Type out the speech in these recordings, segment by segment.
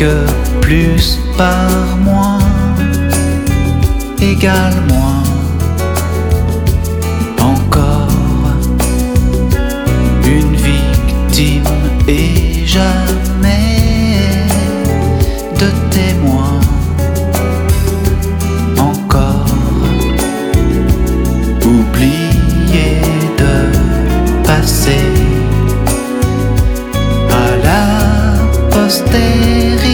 que plus par moins égale moins. Encore une victime et jamais de témoin. Encore oublié de passer à la postérité.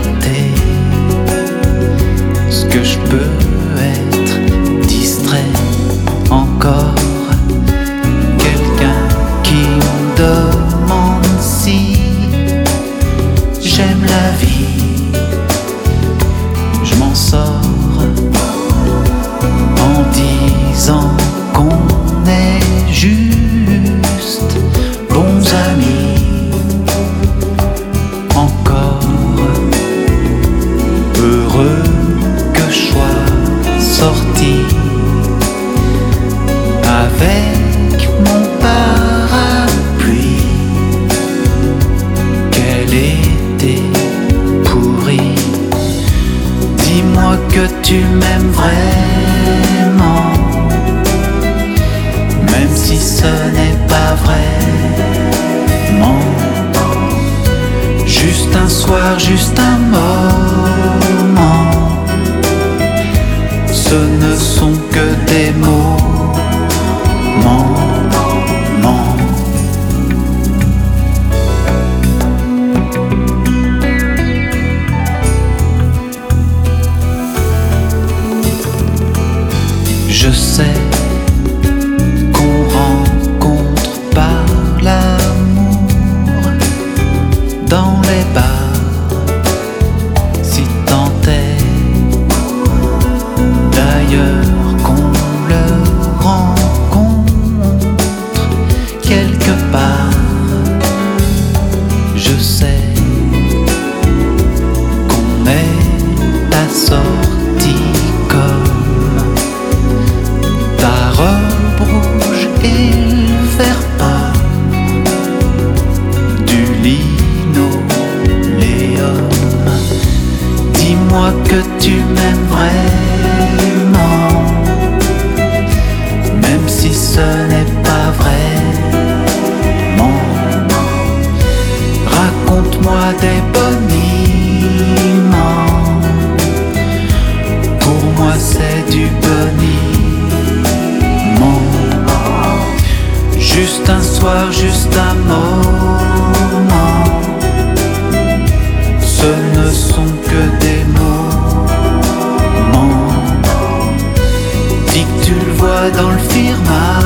Ce que je peux être distrait. Encore quelqu'un qui me demande si j'aime la vie. Je m'en sors en disant qu'on est juste bons amis. Encore heureux que je sois sorti avec mon parapluie. Quel été pourri. Dis-moi que tu m'aimes vraiment, même si ce n'est pas vraiment. Juste un soir, juste un moment. Ce ne sont que des mots. Je sais qu'on rencontre par l'amour dans les bars, si tant est d'ailleurs qu'on le rencontre quelque part. Je sais qu'on est assorti comme ta robe rouge et le vert pomme du linoléum. Dis-moi que tu m'aimes vraiment, même si ce n'est pas vraiment. Raconte-moi des boniments. Pour moi c'est du boniment. Juste un soir, juste un moment. Ce ne sont que des moments. Dis que tu le vois dans le firmament.